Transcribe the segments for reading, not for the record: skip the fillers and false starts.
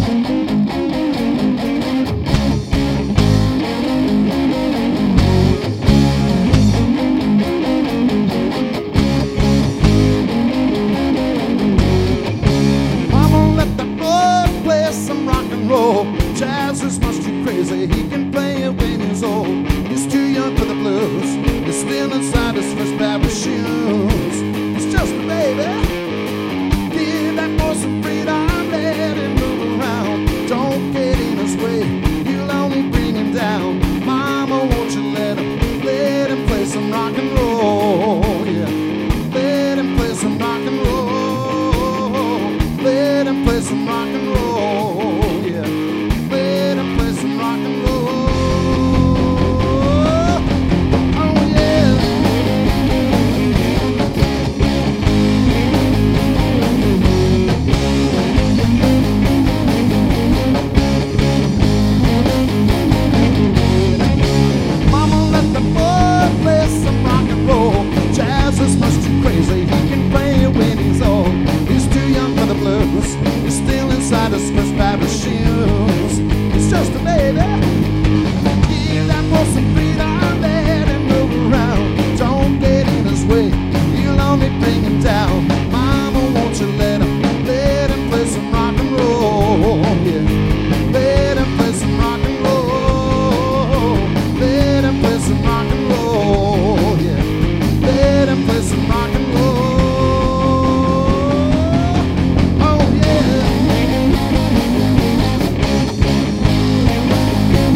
Jazz is much too crazy, he can play it when he's old. He's too young for the blues, he's still inside his first pair of shoes. He's just a baby, give that boy some freedom, let him move around. Don't get in his way, you'll only bring him down. Mama, won't you let him play some rock and roll, yeah. Let him play some rock and roll, let him play some rock and roll, yeah. Let him play some rock and roll. Oh yeah. Mama, let the boy play some rock and roll. Jazz is much too crazy, he can play it when he's old. He's too young for the blues, he's still inside his first pair of shoes. He's just a baby, give that boy some freedom, let him move around. Don't get in his way, you'll only bring him down. Mama, won't you let him play some rock and roll, yeah. Let him play some rock and roll, let him play some rock and roll, yeah. Let him play some rock and roll. Oh yeah.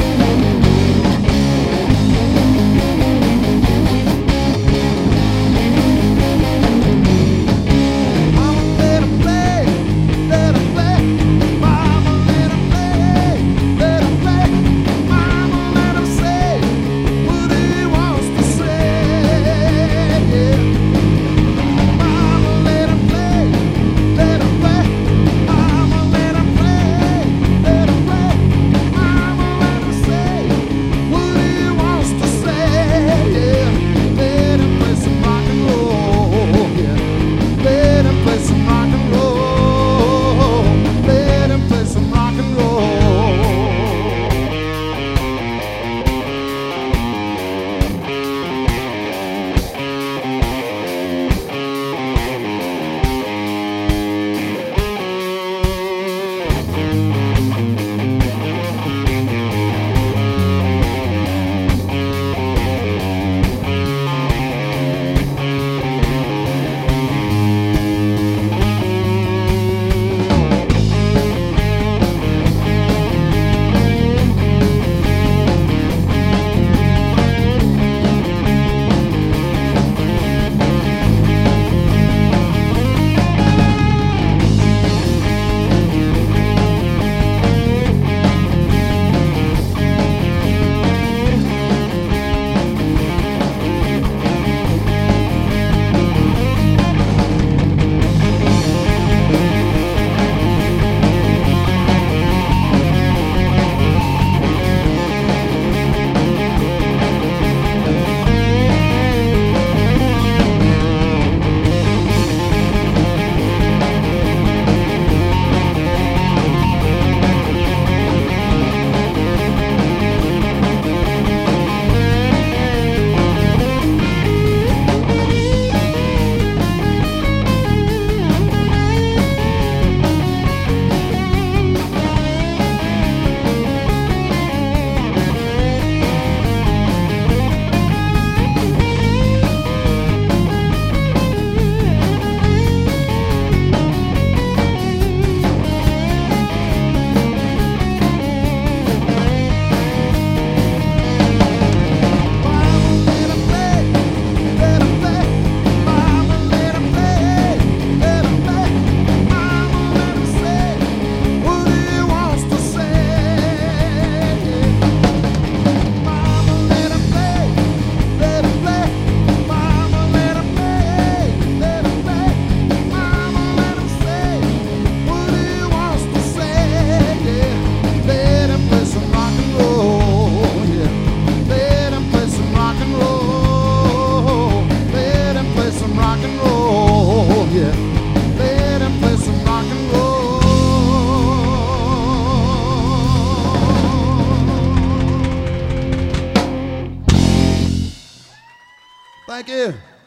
Thank you.